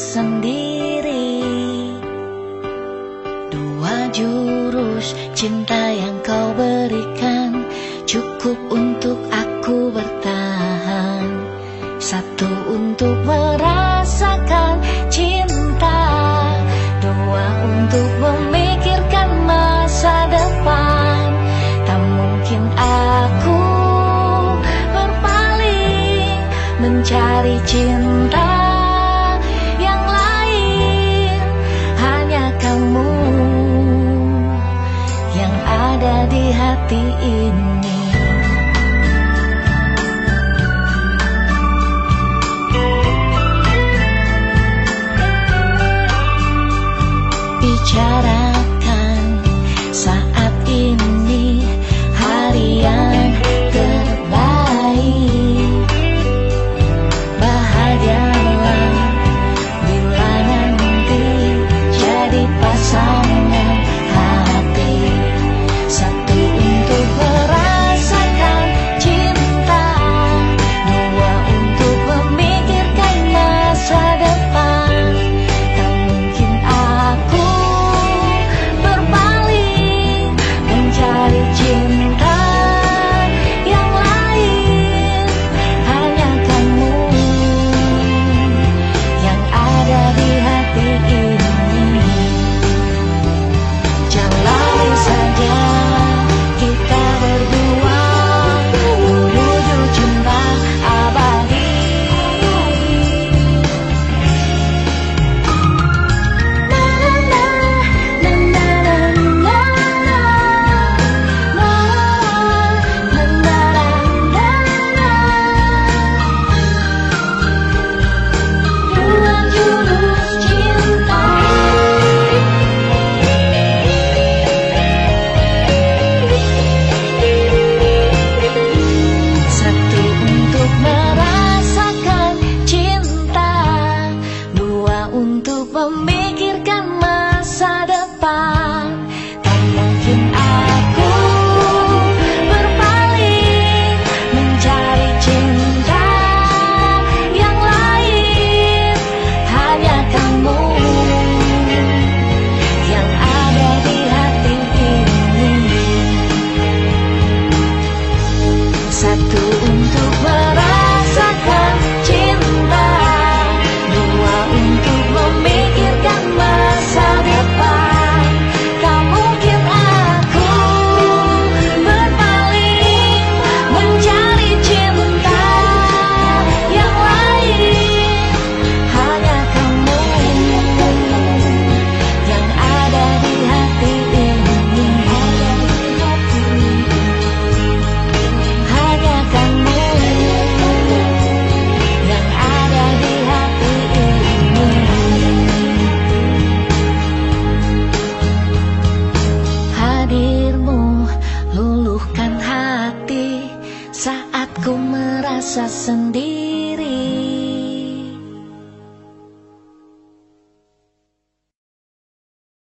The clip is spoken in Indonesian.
sendiri. Dua jurus cinta yang kau berikan cukup untuk aku bertahan. Satu untuk merasakan cinta, dua untuk memikirkan masa depan. Tak mungkin aku berpaling mencari cinta yang lain. Hanya kamu yang ada di hati ini. Bicarakan saat ini hari yang terbaik. Bahagialah bila nanti jadi pasangan hati. Satu untuk merasakan cinta, dua untuk memikirkan masa depan. Tak mungkin aku berpaling mencari cinta yang lain. Hanya kamu yang ada di hati ini. Jalani saja kita berdua menuju cinta abadi. Dua jurus cinta. Satu untuk merasakan cinta, dua untuk memikirkan masa depan. Tak mungkin aku berpaling mencari cinta yang lain. Hanya kamu yang ada di hati ini. Satu untuk merasakan cinta, dua untuk memikirkan masa depan. Tak mungkin aku berpaling mencari cinta yang lain. Hanya kamu yang ada di hati ini. Hanya kamu yang ada di hati ini. Hadirmu luluhkan hati saat ku merasa sendiri.